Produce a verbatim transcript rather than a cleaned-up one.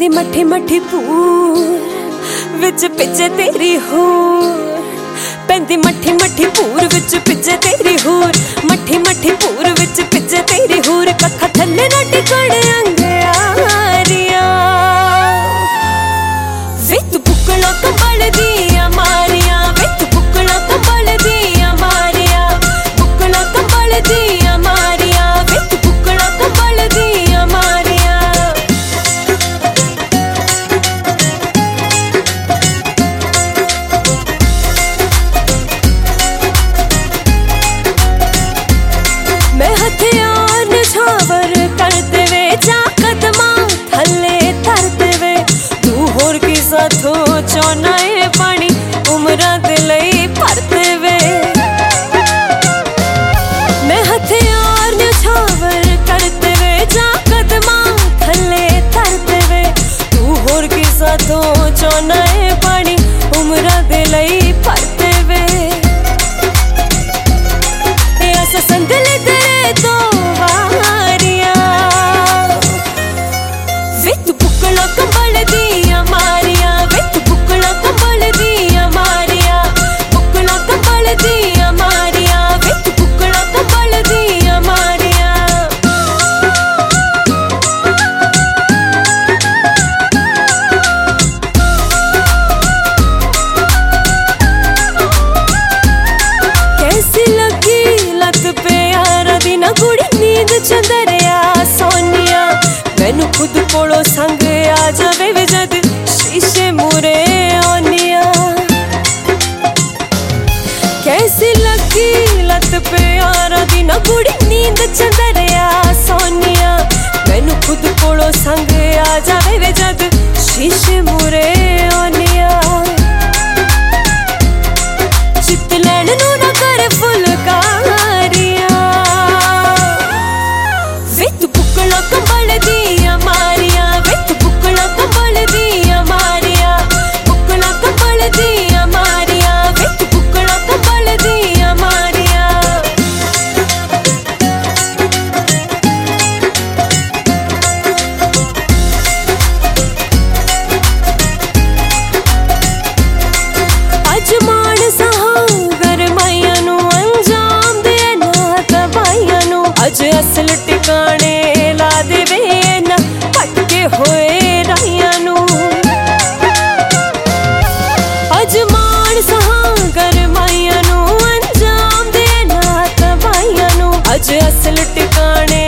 पैंदी मठी मठी पूर विच पिज्जे तेरी होर, पैंदी मठी मठी पूर विच पिज्जे तेरी होर, मठी मठी पूर विच पिज्जे तेरी होर, कक्खा थल्ले ना टिकण अंगयारियां विच बुकला कंबल दियां मारियां, विच बुकला कंबल दियां मारियां, बुकला कंबल दियां मारियां, विच बुकला कंबल दियां मारियां। मैं हथियार निछावर करते वे जा कदमा थल्ले धरते वे, तू होर की साथों चौना है पानी उमरा दे लई भरते वे। मैं हथियार निछावर करते वे जा कदमा थल्ले धरते वे, तू होर की साथों चौना है पानी उमरा दे लई भरते वे। ऐसा संदल तेरे तो वारियां विच बुकला कंबल दियां मारियां, विच बुकला कंबल दियां मारियां, बुकला कंबल दियां मारियां, विच बुकला कंबल दियां मारियां। कैसी लगी लत पे यारा दी ना कुड़ी नींद चंदरिया सोनिया, मैनू खुद कोलों संग आ जावे वे जद शीशे मूरे आनिया। कैसी लगी लत पे यारा दी ना कुड़ी नींद चंदरिया सोनिया, मैनू खुद कोलों संग आ जावे वे जद शीशे मूरे आनिया। चित लैन नू ना कर फुलकारियां विच बुकला कंबल दियां मारियां, विच बुकला कंबल दियां मारियां, बुकला कंबल दियां मारियां, विच बुकला कंबल दियां मारियां। अज मानसा गरमाइयां नू अंजाम दे ना तबाइयां नू, अज असल टिकाणे ला देवे ना भटके होए राहियां नू। अज मानसा गरमाइयां नू अंजाम दे ना तबाइयां नू, अज असल टिकाणे